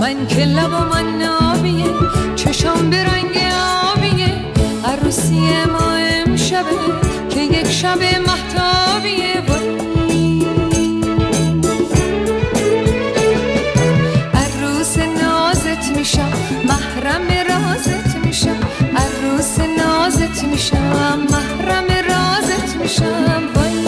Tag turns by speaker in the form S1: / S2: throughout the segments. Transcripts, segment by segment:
S1: من که لبم نابیه چشام به رنگ آبیه عروسی ما امشبه که یک شب مهتابیه عروس نازت میشم محرم رازت میشم عروس نازت میشم محرم رازت میشم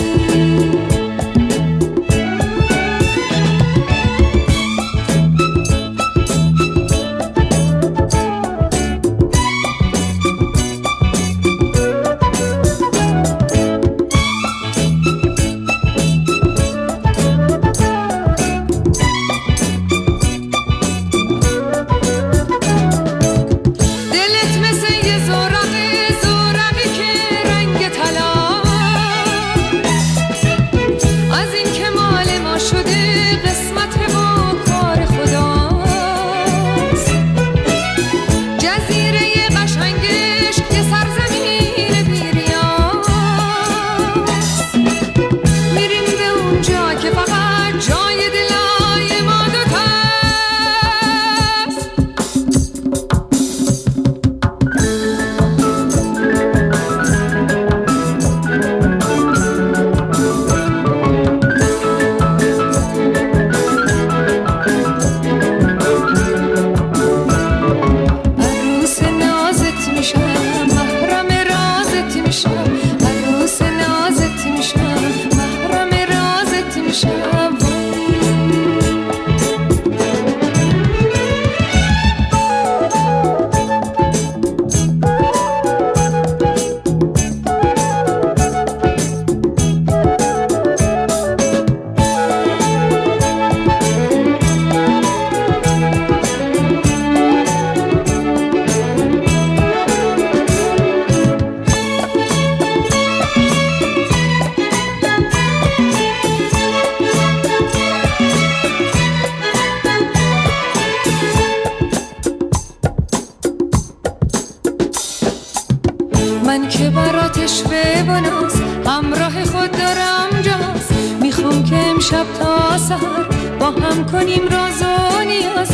S1: من که براتش ببناس همراه خود دارم جاز میخوام که امشب تا سحر با هم کنیم راز و نیاز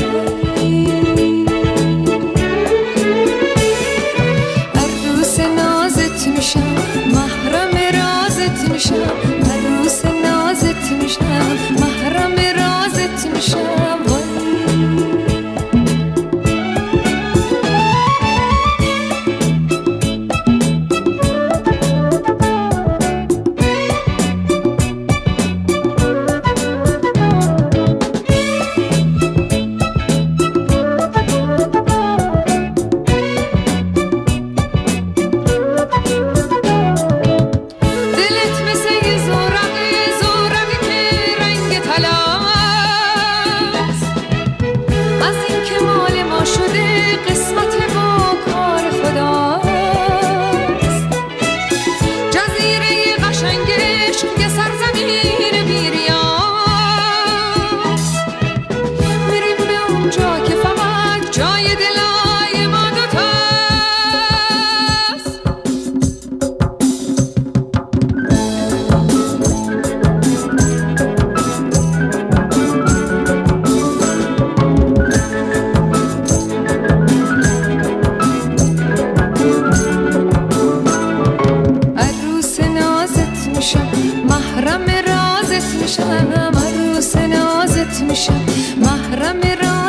S1: عروس نازت میشم محرم رازت میشم عروس نازت میشم محرم رازت میشم محرم رازت میشم عروس نازت میشم محرم